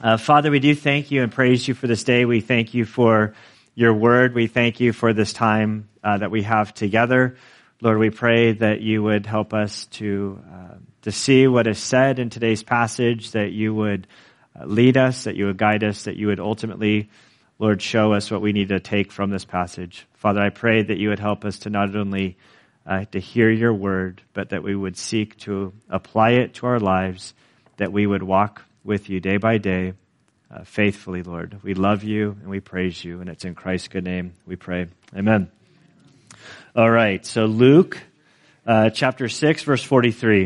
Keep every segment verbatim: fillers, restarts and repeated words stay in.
Uh, Father, we do thank you and praise you for this day. We thank you for your word. We thank you for this time uh, that we have together. Lord, we pray that you would help us to uh, to see what is said in today's passage, that you would uh, lead us, that you would guide us, that you would ultimately, Lord, show us what we need to take from this passage. Father, I pray that you would help us to not only uh, to hear your word, but that we would seek to apply it to our lives, that we would walk with you day by day, uh, faithfully, Lord. We love you and we praise you, and it's in Christ's good name we pray. Amen. All right, so Luke uh, chapter six, verse forty-three.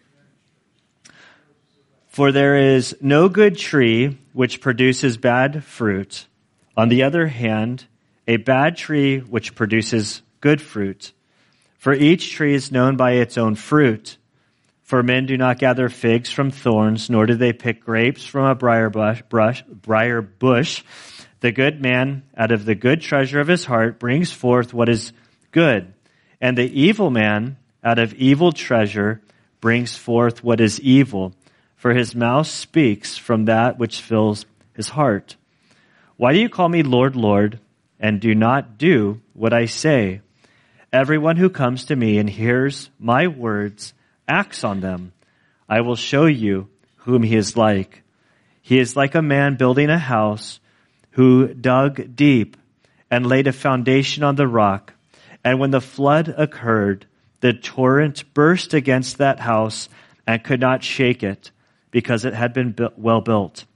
For there is no good tree which produces bad fruit. On the other hand, a bad tree which produces good fruit. For each tree is known by its own fruit. For men do not gather figs from thorns, nor do they pick grapes from a briar bush, brush, briar bush. The good man, out of the good treasure of his heart, brings forth what is good. And the evil man, out of evil treasure, brings forth what is evil. For his mouth speaks from that which fills his heart. Why do you call me Lord, Lord, and do not do what I say? Everyone who comes to me and hears my words acts on them. I will show you whom he is like. He is like a man building a house who dug deep and laid a foundation on the rock. And when the flood occurred, the torrent burst against that house and could not shake it because it had been bu- well built.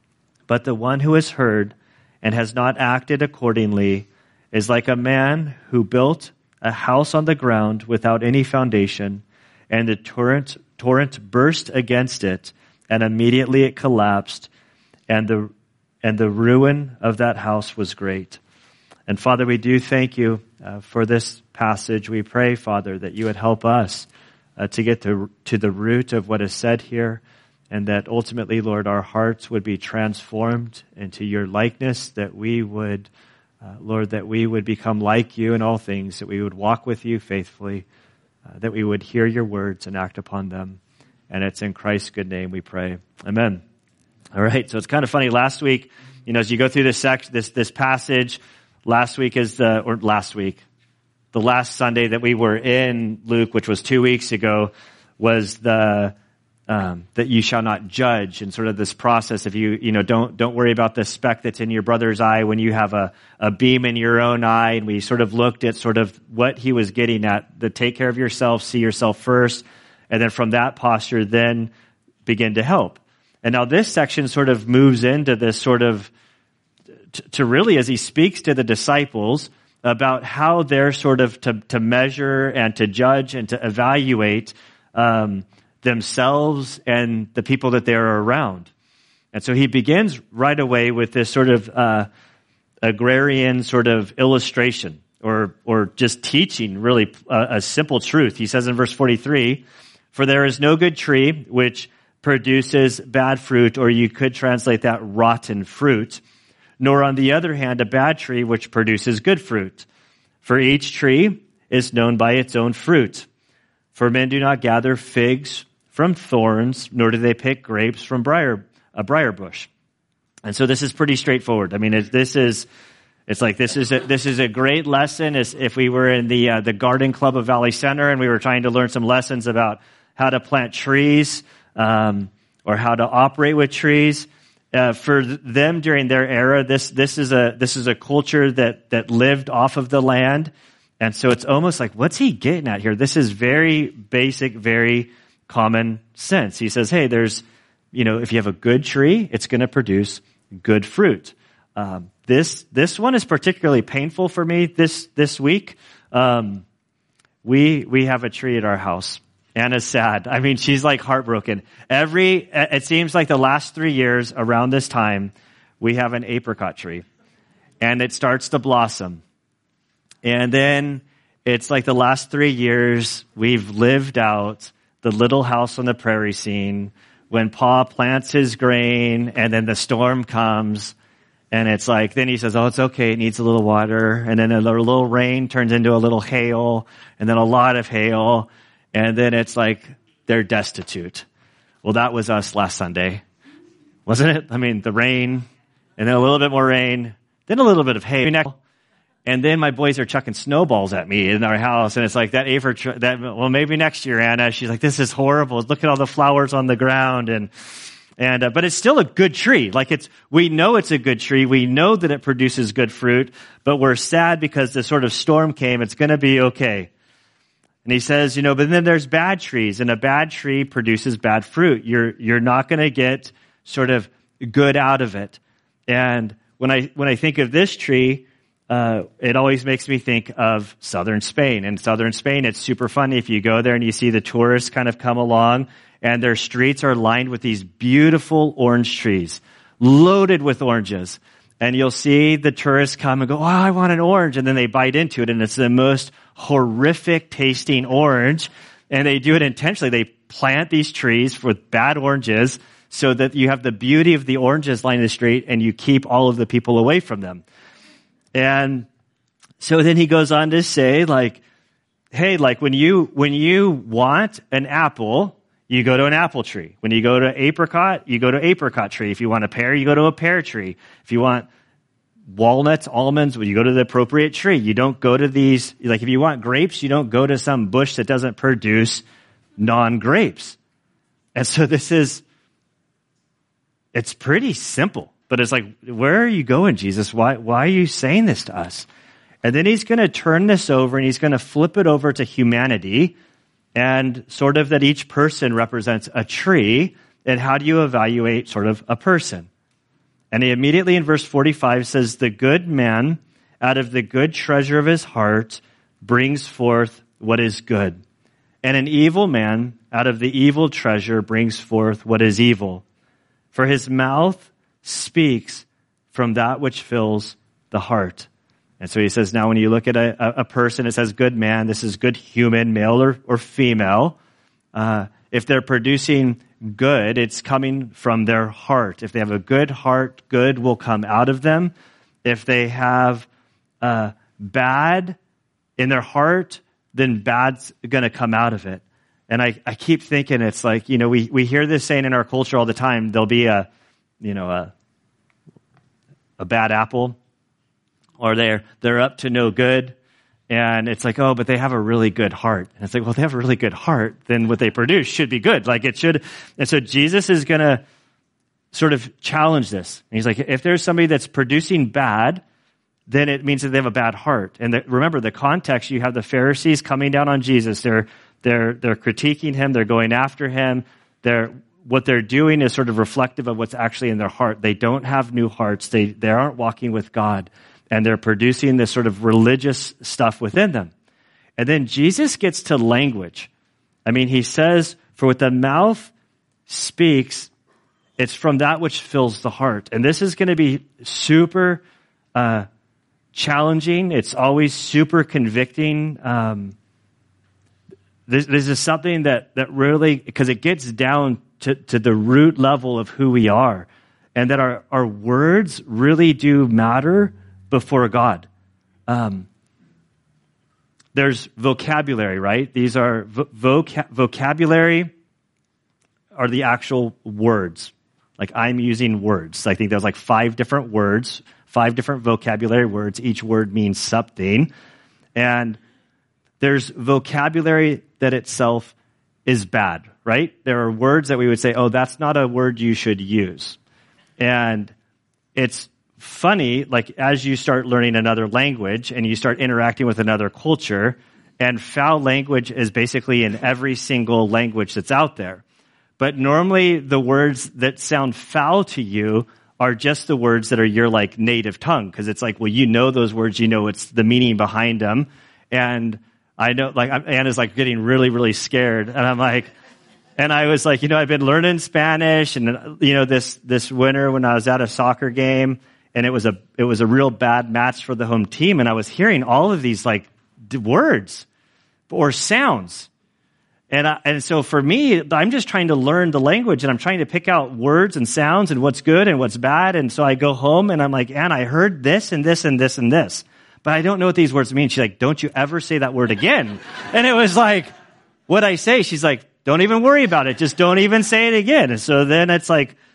But the one who has heard and has not acted accordingly is like a man who built a house on the ground without any foundation, and the torrent torrent burst against it, and immediately it collapsed, and the and the ruin of that house was great. And Father, we do thank you uh, for this passage. We pray, Father, that you would help us uh, to get to, to the root of what is said here, and that ultimately, Lord, our hearts would be transformed into your likeness, that we would, uh, Lord, that we would become like you in all things, that we would walk with you faithfully, Uh, that we would hear your words and act upon them. And it's in Christ's good name we pray. Amen. All right, so it's kind of funny. Last week, you know, as you go through this section, this this passage, last week is the, or last week, the last Sunday that we were in Luke, which was two weeks ago, was the um, that you shall not judge, and sort of this process of you, you know, don't don't worry about the speck that's in your brother's eye when you have a, a beam in your own eye. And we sort of looked at sort of what he was getting at, the take care of yourself, see yourself first, and then from that posture, then begin to help. And now this section sort of moves into this sort of, t- to really, as he speaks to the disciples about how they're sort of to, to measure and to judge and to evaluate um themselves and the people that they're around. And so he begins right away with this sort of uh, agrarian sort of illustration or or just teaching really a, a simple truth. He says in verse forty-three, for there is no good tree which produces bad fruit, or you could translate that rotten fruit, nor on the other hand a bad tree which produces good fruit. For each tree is known by its own fruit. For men do not gather figs from thorns, nor do they pick grapes from briar, a briar bush. And so this is pretty straightforward. I mean, it, this is, it's like this is a, this is a great lesson. As if we were in the uh, the garden club of Valley Center and we were trying to learn some lessons about how to plant trees um, or how to operate with trees. Uh, for them during their era, this this is a this is a culture that that lived off of the land. And so it's almost like, what's he getting at here? This is very basic, very common sense. He says, hey, there's, you know, if you have a good tree, it's going to produce good fruit. Um, this this one is particularly painful for me this this week. Um, we we have a tree at our house. Anna's sad. I mean, she's like heartbroken. Every it seems like the last three years around this time, we have an apricot tree, and it starts to blossom. And then it's like the last three years we've lived out the Little House on the Prairie scene when Pa plants his grain and then the storm comes and it's like, then he says, oh, it's okay. It needs a little water. And then a little rain turns into a little hail and then a lot of hail. And then it's like they're destitute. Well, that was us last Sunday. wasn't it? I mean, the rain, and then a little bit more rain, then a little bit of hay. And then my boys are chucking snowballs at me in our house. And it's like that Aphor, that, well, maybe next year, Anna. She's like, this is horrible. Look at all the flowers on the ground. And, and, uh, but it's still a good tree. Like it's, we know it's a good tree. We know that it produces good fruit, but we're sad because the sort of storm came. It's going to be okay. And he says, you know, but then there's bad trees, and a bad tree produces bad fruit. You're, you're not going to get sort of good out of it. And when I, when I think of this tree, Uh, it always makes me think of southern Spain. In southern Spain, it's super funny if you go there and you see the tourists kind of come along, and their streets are lined with these beautiful orange trees, loaded with oranges. And you'll see the tourists come and go, oh, I want an orange. And then they bite into it, and it's the most horrific tasting orange. And they do it intentionally. They plant these trees with bad oranges so that you have the beauty of the oranges lining the street, and you keep all of the people away from them. And so then he goes on to say, like, hey, like when you, when you want an apple, you go to an apple tree. When you go to apricot, you go to apricot tree. If you want a pear, you go to a pear tree. If you want walnuts, almonds, well, you go to the appropriate tree. You don't go to these, like if you want grapes, you don't go to some bush that doesn't produce non-grapes. And so this is, it's pretty simple. But it's like, where are you going, Jesus? Why, why are you saying this to us? And then he's going to turn this over, and he's going to flip it over to humanity, and sort of that each person represents a tree, and how do you evaluate sort of a person? And he immediately in verse forty-five says, the good man out of the good treasure of his heart brings forth what is good. And an evil man out of the evil treasure brings forth what is evil. For his mouth speaks from that which fills the heart. And so he says, now when you look at a, a person, it says good man, this is good human, male or, or female. Uh, if they're producing good, it's coming from their heart. If they have a good heart, good will come out of them. If they have uh, bad in their heart, then bad's going to come out of it. And I, I keep thinking it's like, you know, we, we hear this saying in our culture all the time, there'll be a, you know, a, a bad apple, or they're, they're up to no good. And it's like, oh, but they have a really good heart. And it's like, well, they have a really good heart, then what they produce should be good. Like it should. And so Jesus is going to sort of challenge this. And he's like, if there's somebody that's producing bad, then it means that they have a bad heart. And the, remember the context, you have the Pharisees coming down on Jesus. They're, they're, they're critiquing him. They're going after him. They're, what they're doing is sort of reflective of what's actually in their heart. They don't have new hearts. They, they aren't walking with God. And they're producing this sort of religious stuff within them. And then Jesus gets to language. I mean, he says, for what the mouth speaks, it's from that which fills the heart. And this is going to be super uh, challenging. It's always super convicting. Um, this, this is something that, that really, because it gets down to, to the root level of who we are. And that our, our words really do matter before God. Um, there's vocabulary, right? These are voc- vocabulary are the actual words. Like I'm using words. I think there's like five different words, five different vocabulary words. Each word means something. And there's vocabulary that itself is bad, right? There are words that we would say, oh, that's not a word you should use. And it's funny, like as you start learning another language and you start interacting with another culture, and foul language is basically in every single language that's out there. But normally the words that sound foul to you are just the words that are your like native tongue. Cause it's like, well, you know those words, you know it's the meaning behind them. And I know, like, Anna's like getting really, really scared. And I'm like, and I was like, you know, I've been learning Spanish, and, you know, this, this winter when I was at a soccer game, and it was a, it was a real bad match for the home team. And I was hearing all of these like d- words or sounds. And I, and so for me, I'm just trying to learn the language, and I'm trying to pick out words and sounds and what's good and what's bad. And so I go home and I'm like, Anna, I heard this and this and this and this, but I don't know what these words mean. She's like, don't you ever say that word again. And it was like, what'd I say? She's like, don't even worry about it. Just don't even say it again. And so then it's like,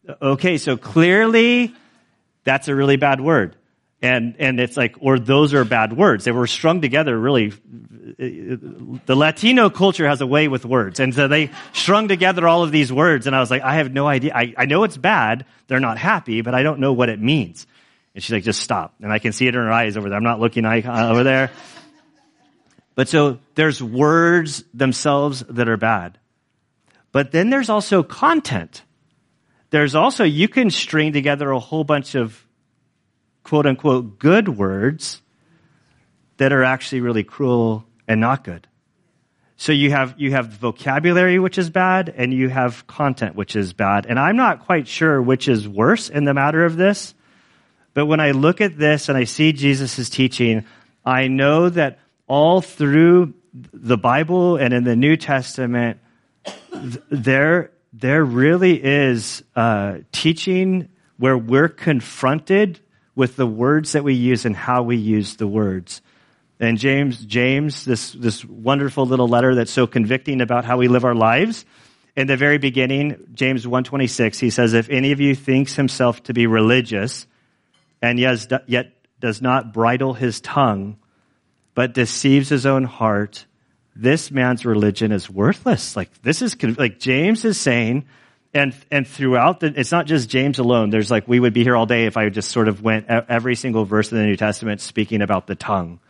okay, so clearly that's a really bad word. And and it's like, or those are bad words. They were strung together really. The Latino culture has a way with words. And so they strung together all of these words. And I was like, I have no idea. I, I know it's bad. They're not happy, but I don't know what it means. And she's like, just stop. And I can see it in her eyes over there. I'm not looking over there. But so there's words themselves that are bad. But then there's also content. There's also, you can string together a whole bunch of quote unquote good words that are actually really cruel and not good. So you have, you have vocabulary, which is bad, and you have content, which is bad. And I'm not quite sure which is worse in the matter of this. But when I look at this and I see Jesus' teaching, I know that all through the Bible and in the New Testament, there, there really is uh, teaching where we're confronted with the words that we use and how we use the words. And James, James, this, this wonderful little letter that's so convicting about how we live our lives, in the very beginning, James one twenty-six, he says, if any of you thinks himself to be religious and yet, yet does not bridle his tongue, but deceives his own heart, this man's religion is worthless. Like this is, like James is saying, And and throughout the, it's not just James alone. There's like, we would be here all day if I just sort of went every single verse in the New Testament speaking about the tongue.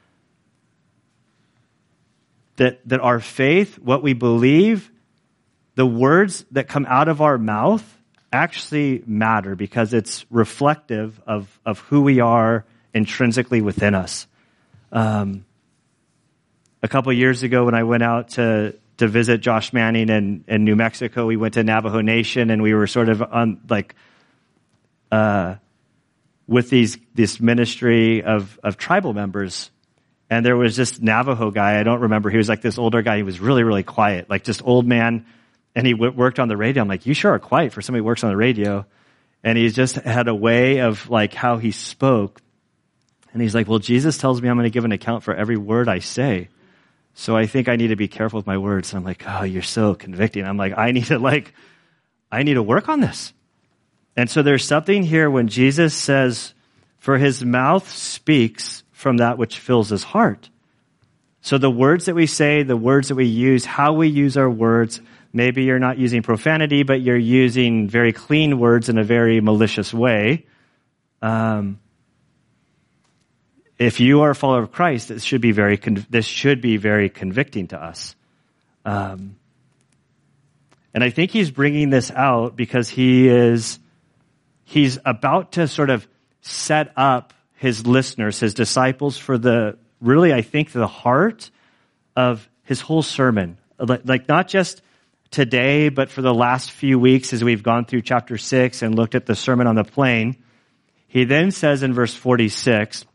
That, that our faith, what we believe, the words that come out of our mouth actually matter because it's reflective of, of who we are intrinsically within us. Um, a couple of years ago when I went out to, to visit Josh Manning in, in New Mexico. We went to Navajo Nation and we were sort of on like, uh, with these, this ministry of, of tribal members. And there was this Navajo guy. I don't remember. He was like this older guy. He was really, really quiet, like just old man. And he w- worked on the radio. I'm like, you sure are quiet for somebody who works on the radio. And he just had a way of like how he spoke. And he's like, well, Jesus tells me I'm going to give an account for every word I say. So I think I need to be careful with my words. And I'm like, oh, you're so convicting. I'm like, I need to like, I need to work on this. And so there's something here when Jesus says, for his mouth speaks from that which fills his heart. So the words that we say, the words that we use, how we use our words, maybe you're not using profanity, but you're using very clean words in a very malicious way. Um, If you are a follower of Christ, this should be very con- this should be very convicting to us, um, and I think he's bringing this out because he is he's about to sort of set up his listeners, his disciples, for the really I think the heart of his whole sermon, like not just today, but for the last few weeks as we've gone through chapter six and looked at the Sermon on the Plain. He then says in verse forty-six.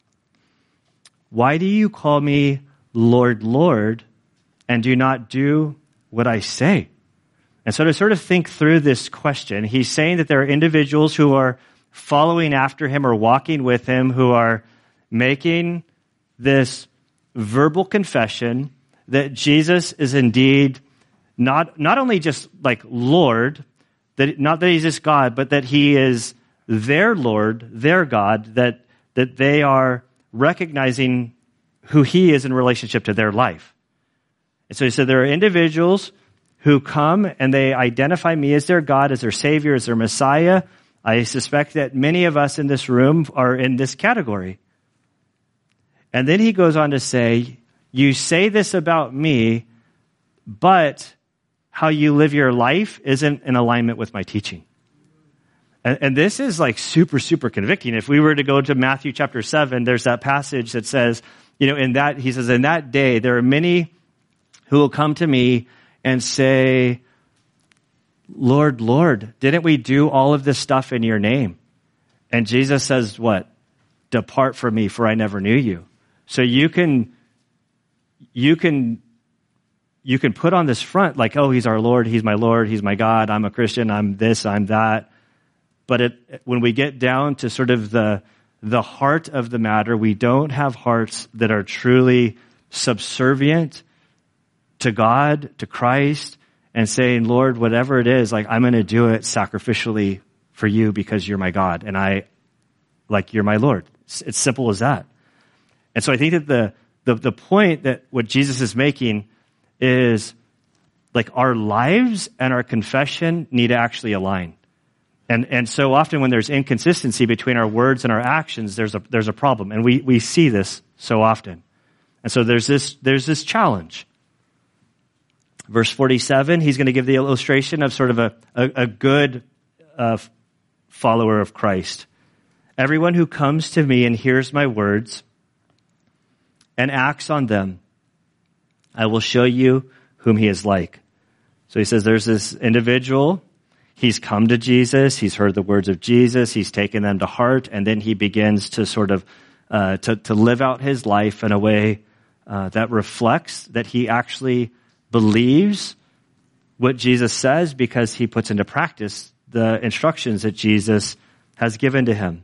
Why do you call me Lord, Lord, and do not do what I say? And so to sort of think through this question, he's saying that there are individuals who are following after him or walking with him who are making this verbal confession that Jesus is indeed not, not only just like Lord, that not that he's just God, but that he is their Lord, their God, that, that they are recognizing who he is in relationship to their life. And so he said there are individuals who come and they identify me as their God, as their Savior, as their Messiah. I suspect that many of us in this room are in this category. And then he goes on to say, you say this about me, but how you live your life isn't in alignment with my teaching. And, and this is like super, super convicting. If we were to go to Matthew chapter seven, there's that passage that says, you know, in that, he says, in that day, there are many who will come to me and say, Lord, Lord, didn't we do all of this stuff in your name? And Jesus says, what? Depart from me, for I never knew you. So you can, you can, you can put on this front like, oh, he's our Lord, he's my Lord, he's my God, I'm a Christian, I'm this, I'm that. But it, when we get down to sort of the, the heart of the matter, we don't have hearts that are truly subservient to God, to Christ, and saying, Lord, whatever it is, like I'm going to do it sacrificially for you because you're my God and I, like you're my Lord. It's, it's simple as that. And so I think that the, the, the point that what Jesus is making is like our lives and our confession need to actually align. And, and so often when there's inconsistency between our words and our actions, there's a, there's a problem. And we, we see this so often. And so there's this, there's this challenge. Verse forty-seven, he's going to give the illustration of sort of a, a, a good uh, follower of Christ. Everyone who comes to me and hears my words and acts on them, I will show you whom he is like. So he says there's this individual, he's come to Jesus, he's heard the words of Jesus, he's taken them to heart, and then he begins to sort of, uh, to, to live out his life in a way uh, that reflects that he actually believes what Jesus says because he puts into practice the instructions that Jesus has given to him.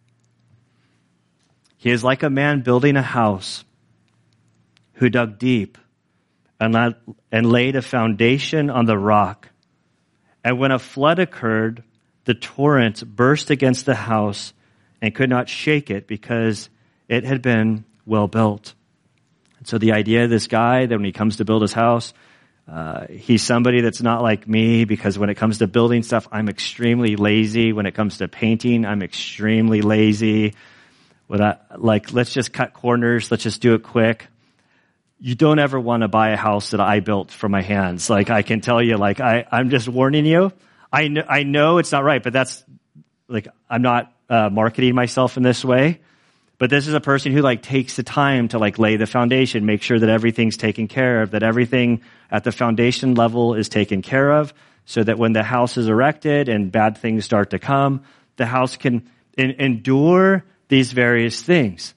He is like a man building a house who dug deep and, la- and laid a foundation on the rock. And when a flood occurred, the torrent burst against the house and could not shake it because it had been well built. And so the idea of this guy that when he comes to build his house, uh, he's somebody that's not like me because when it comes to building stuff, I'm extremely lazy. When it comes to painting, I'm extremely lazy. What I, like, let's just cut corners. Let's just do it quick. You don't ever want to buy a house that I built from my hands. Like, I can tell you, like, I, I'm just warning you. I know, I know it's not right, but that's, like, I'm not uh, marketing myself in this way. But this is a person who, like, takes the time to, like, lay the foundation, make sure that everything's taken care of, that everything at the foundation level is taken care of, so that when the house is erected and bad things start to come, the house can en- endure these various things.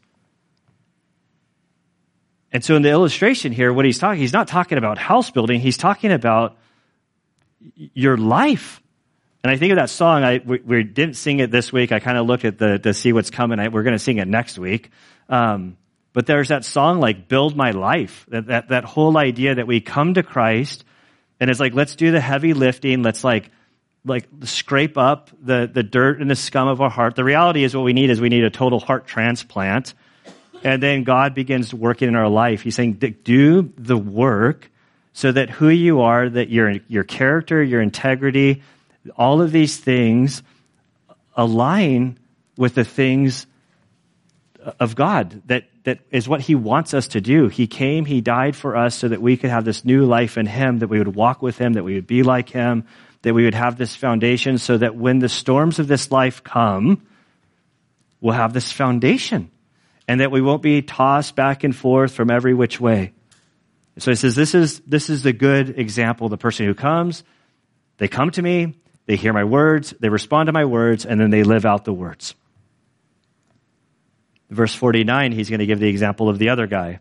And so in the illustration here, what he's talking, he's not talking about house building, he's talking about your life. And I think of that song, I, we, we didn't sing it this week, I kind of looked at the, to see what's coming, I, we're going to sing it next week. Um, but there's that song like, Build My Life, that, that, that whole idea that we come to Christ, and it's like, let's do the heavy lifting, let's like, like scrape up the, the dirt and the scum of our heart. The reality is what we need is we need a total heart transplant. And then God begins working in our life. He's saying, do the work so that who you are, that your, your character, your integrity, all of these things align with the things of God. That, that is what he wants us to do. He came, he died for us so that we could have this new life in him, that we would walk with him, that we would be like him, that we would have this foundation so that when the storms of this life come, we'll have this foundation. And that we won't be tossed back and forth from every which way. So he says, this is, this is the good example. The person who comes, they come to me, they hear my words, they respond to my words, and then they live out the words. Verse forty-nine, he's going to give the example of the other guy.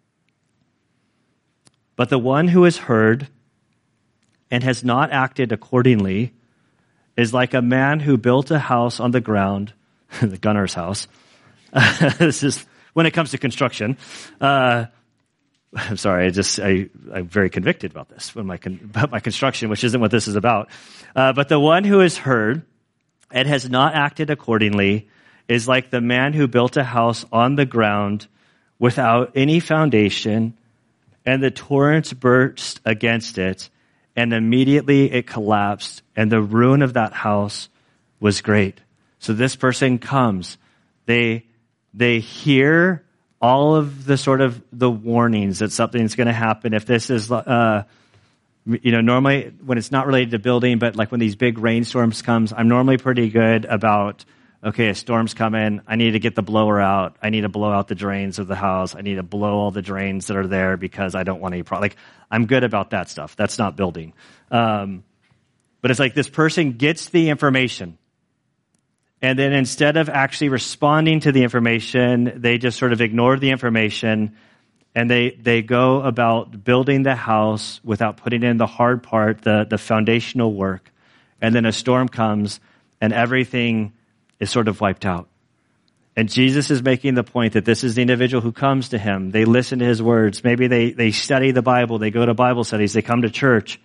But the one who has heard and has not acted accordingly is like a man who built a house on the ground, the gunner's house. This is when it comes to construction. Uh, I'm sorry, I just I, I'm very convicted about this when my con, about my construction, which isn't what this is about. Uh, but the one who has heard and has not acted accordingly is like the man who built a house on the ground without any foundation, and the torrents burst against it, and immediately it collapsed, and the ruin of that house was great. So this person comes, they they hear all of the sort of the warnings that something's going to happen. If this is, uh, you know, normally when it's not related to building, but like when these big rainstorms comes, I'm normally pretty good about, okay, a storm's coming. I need to get the blower out. I need to blow out the drains of the house. I need to blow all the drains that are there because I don't want any problem. Like, I'm good about that stuff. That's not building. Um, but it's like this person gets the information. And then instead of actually responding to the information, they just sort of ignore the information, and they, they go about building the house without putting in the hard part, the, the foundational work. And then a storm comes, and everything is sort of wiped out. And Jesus is making the point that this is the individual who comes to him. They listen to his words. Maybe they, they study the Bible. They go to Bible studies. They come to church.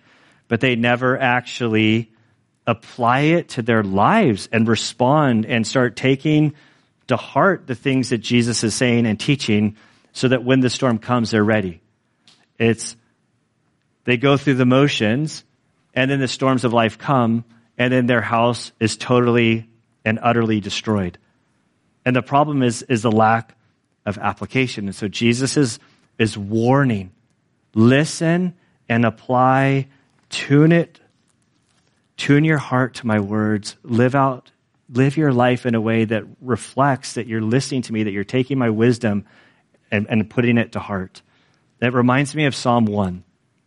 but they never actually apply it to their lives and respond and start taking to heart the things that Jesus is saying and teaching so that when the storm comes, they're ready. It's, they go through the motions, and then the storms of life come, and then their house is totally and utterly destroyed. And the problem is, is the lack of application. And so Jesus is, is warning, listen and apply, tune it, tune your heart to my words, live out, live your life in a way that reflects that you're listening to me, that you're taking my wisdom and, and putting it to heart. That reminds me of Psalm one.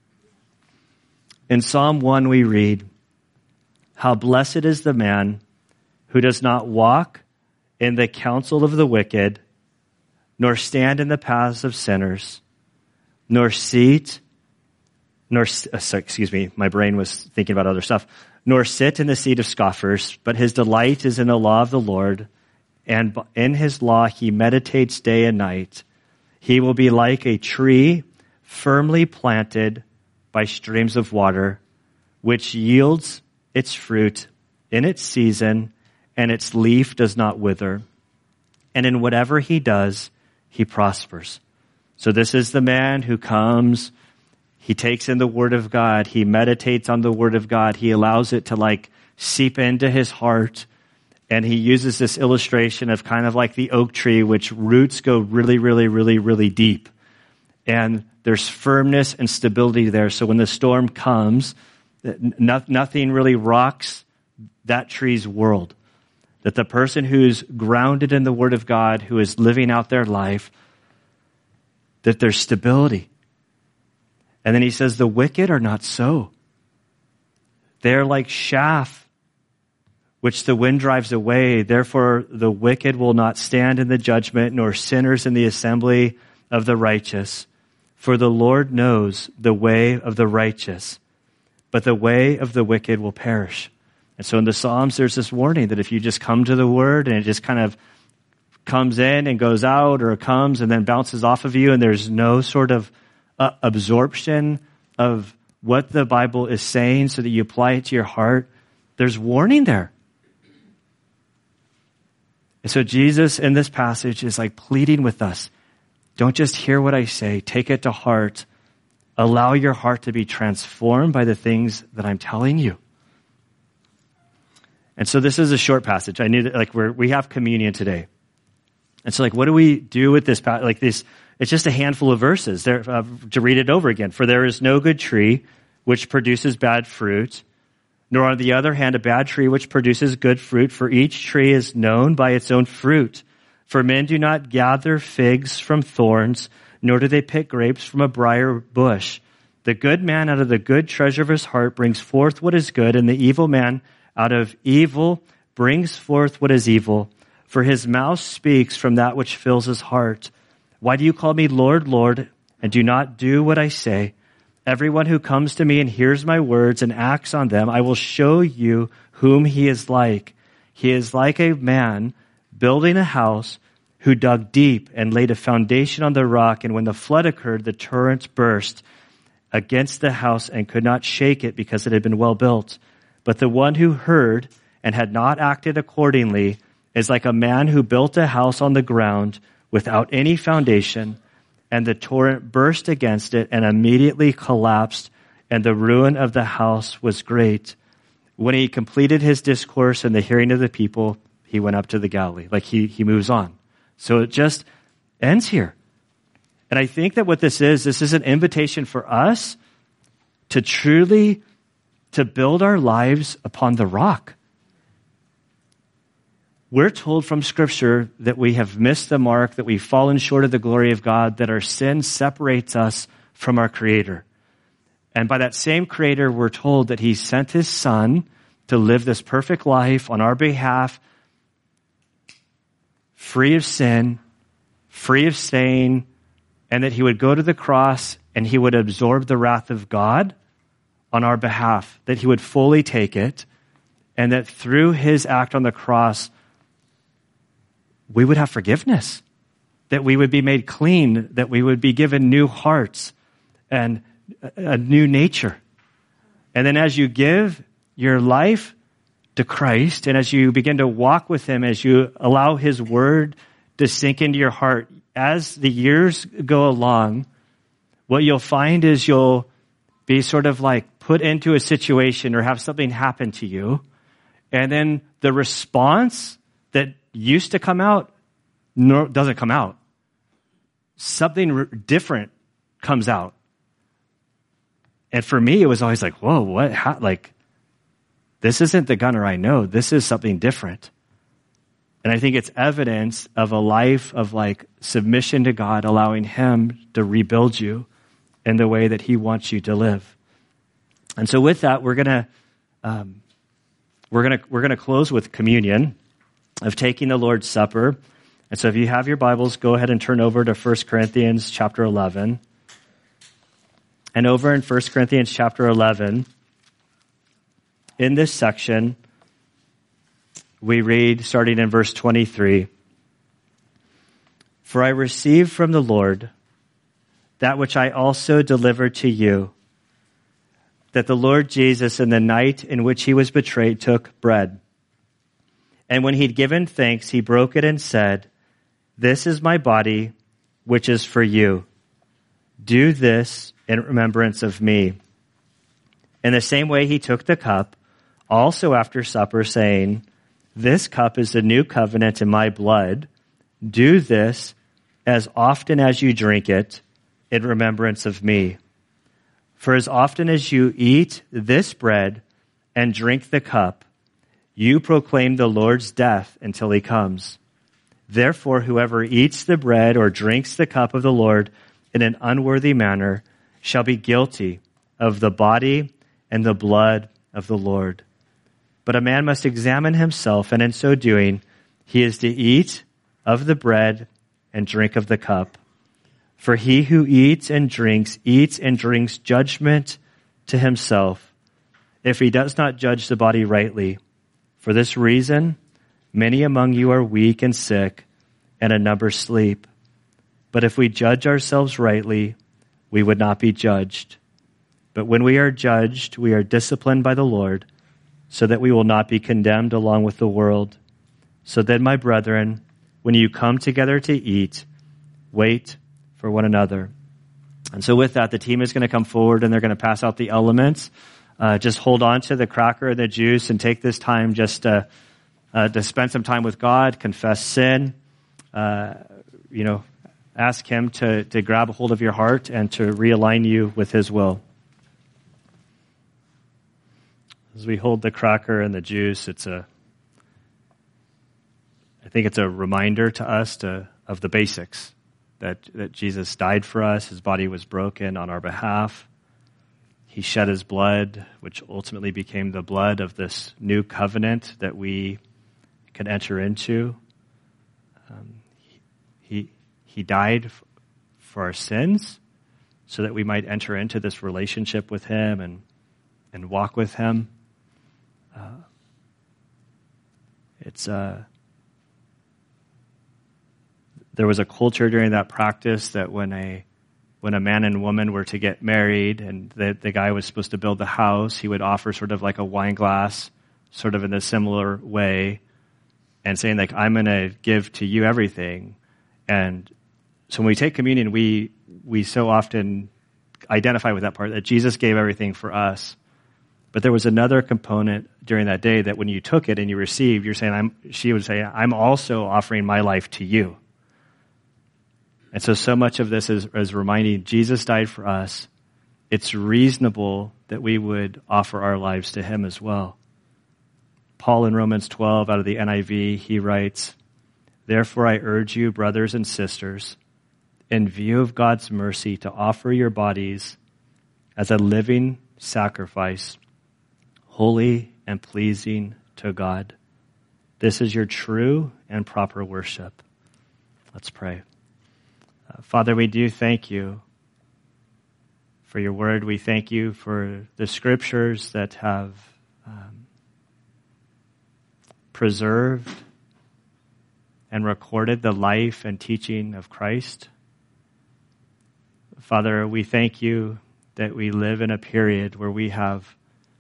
In Psalm one, we read, how blessed is the man who does not walk in the counsel of the wicked, nor stand in the paths of sinners, nor seat, nor, uh, excuse me, my brain was thinking about other stuff, nor sit in the seat of scoffers, but his delight is in the law of the Lord, and in his law he meditates day and night. He will be like a tree firmly planted by streams of water, which yields its fruit in its season, and its leaf does not wither. And in whatever he does, he prospers. So this is the man who comes, he takes in the Word of God, he meditates on the Word of God, he allows it to like seep into his heart, and he uses this illustration of kind of like the oak tree, which roots go really, really, really, really deep. And there's firmness and stability there. So when the storm comes, no, nothing really rocks that tree's world. That the person who's grounded in the Word of God, who is living out their life, that there's stability. And then he says, the wicked are not so. They're like chaff, which the wind drives away. Therefore, the wicked will not stand in the judgment, nor sinners in the assembly of the righteous. For the Lord knows the way of the righteous, but the way of the wicked will perish. And so in the Psalms, there's this warning that if you just come to the Word and it just kind of comes in and goes out, or it comes and then bounces off of you, and there's no sort of uh, absorption of what the Bible is saying so that you apply it to your heart, there's warning there. And so Jesus in this passage is like pleading with us. Don't just hear what I say, take it to heart. Allow your heart to be transformed by the things that I'm telling you. And so this is a short passage. I need, like, we're, we have communion today. And so, like, what do we do with this? Like, this, it's just a handful of verses there, uh, to read it over again. For there is no good tree which produces bad fruit, nor on the other hand a bad tree which produces good fruit. For each tree is known by its own fruit. For men do not gather figs from thorns, nor do they pick grapes from a briar bush. The good man out of the good treasure of his heart brings forth what is good, and the evil man out of evil brings forth what is evil. For his mouth speaks from that which fills his heart. Why do you call me Lord, Lord, and do not do what I say? Everyone who comes to me and hears my words and acts on them, I will show you whom he is like. He is like a man building a house who dug deep and laid a foundation on the rock, and when the flood occurred, the torrent burst against the house and could not shake it because it had been well built. But the one who heard and had not acted accordingly is like a man who built a house on the ground without any foundation, and the torrent burst against it and immediately collapsed, and the ruin of the house was great. When he completed his discourse in the hearing of the people, he went up to the Galilee. Like he, he moves on. So it just ends here. And I think that what this is, this is an invitation for us to truly to build our lives upon the rock. We're told from Scripture that we have missed the mark, that we've fallen short of the glory of God, that our sin separates us from our Creator. And by that same Creator, we're told that He sent His Son to live this perfect life on our behalf, free of sin, free of stain, and that He would go to the cross and He would absorb the wrath of God on our behalf, that He would fully take it, and that through His act on the cross, we would have forgiveness, that we would be made clean, that we would be given new hearts and a new nature. And then as you give your life to Christ, and as you begin to walk with him, as you allow his word to sink into your heart, as the years go along, what you'll find is you'll be sort of like put into a situation or have something happen to you. And then the response that used to come out no, doesn't come out. Something r- different comes out. And for me, it was always like, whoa, what? How, like, this isn't the Gunnar I know. This is something different. And I think it's evidence of a life of like submission to God, allowing him to rebuild you in the way that he wants you to live. And so with that, we're going to, um, we're going to, we're going to close with communion, of taking the Lord's Supper. And so if you have your Bibles, go ahead and turn over to First Corinthians chapter eleven. And over in First Corinthians chapter eleven, in this section, we read, starting in verse twenty-three, "For I received from the Lord that which I also delivered to you, that the Lord Jesus, in the night in which he was betrayed, took bread. And when he'd given thanks, he broke it and said, 'This is my body, which is for you. Do this in remembrance of me.' In the same way, he took the cup, also after supper, saying, 'This cup is the new covenant in my blood. Do this as often as you drink it in remembrance of me. For as often as you eat this bread and drink the cup, you proclaim the Lord's death until he comes. Therefore, whoever eats the bread or drinks the cup of the Lord in an unworthy manner shall be guilty of the body and the blood of the Lord. But a man must examine himself, and in so doing, he is to eat of the bread and drink of the cup. For he who eats and drinks, eats and drinks judgment to himself, if he does not judge the body rightly. For this reason, many among you are weak and sick, and a number sleep. But if we judge ourselves rightly, we would not be judged. But when we are judged, we are disciplined by the Lord, so that we will not be condemned along with the world. So then, my brethren, when you come together to eat, wait for one another." And so with that, the team is going to come forward and they're going to pass out the elements. Uh, just hold on to the cracker and the juice and take this time just to, uh, to spend some time with God, confess sin, uh, you know, ask him to, to grab a hold of your heart and to realign you with his will. As we hold the cracker and the juice, it's a, I think it's a reminder to us to, of the basics, that, that Jesus died for us, his body was broken on our behalf. He shed his blood, which ultimately became the blood of this new covenant that we can enter into. Um, he, he died f- for our sins so that we might enter into this relationship with him and, and walk with him. Uh, it's uh, there was a culture during that practice that when a when a man and woman were to get married and the, the guy was supposed to build the house, he would offer sort of like a wine glass, sort of in a similar way, and saying like, I'm going to give to you everything. And so when we take communion, we we so often identify with that part, that Jesus gave everything for us. But there was another component during that day that when you took it and you received, you're saying, I'm, she would say, I'm also offering my life to you. And so, so much of this is, is reminding Jesus died for us. It's reasonable that we would offer our lives to him as well. Paul in Romans twelve, out of the N I V, he writes, "Therefore I urge you, brothers and sisters, in view of God's mercy, to offer your bodies as a living sacrifice, holy and pleasing to God. This is your true and proper worship." Let's pray. Uh, Father, we do thank you for your word. We thank you for the scriptures that have um, preserved and recorded the life and teaching of Christ. Father, we thank you that we live in a period where we have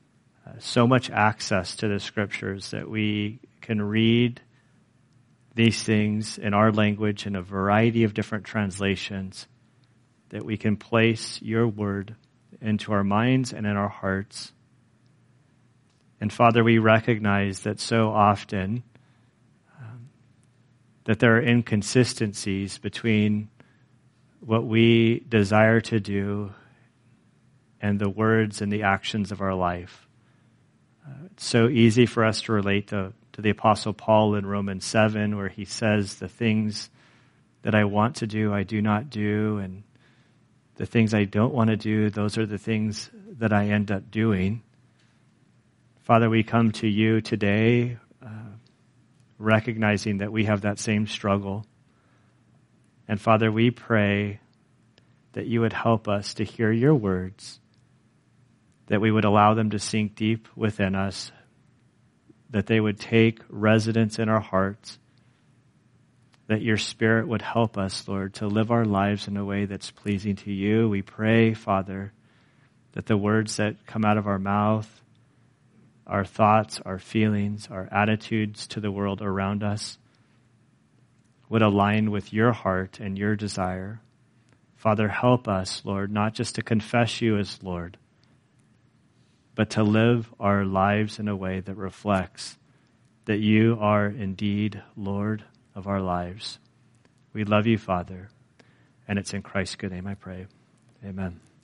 uh, so much access to the scriptures that we can read these things in our language in a variety of different translations, that we can place your word into our minds and in our hearts. And Father, we recognize that so often um, that there are inconsistencies between what we desire to do and the words and the actions of our life. Uh, it's so easy for us to relate to, to the Apostle Paul in Romans seven, where he says, the things that I want to do, I do not do, and the things I don't want to do, those are the things that I end up doing. Father, we come to you today uh, recognizing that we have that same struggle. And Father, we pray that you would help us to hear your words, that we would allow them to sink deep within us, that they would take residence in our hearts, that your Spirit would help us, Lord, to live our lives in a way that's pleasing to you. We pray, Father, that the words that come out of our mouth, our thoughts, our feelings, our attitudes to the world around us would align with your heart and your desire. Father, help us, Lord, not just to confess you as Lord, but to live our lives in a way that reflects that you are indeed Lord of our lives. We love you, Father, and it's in Christ's good name I pray. Amen.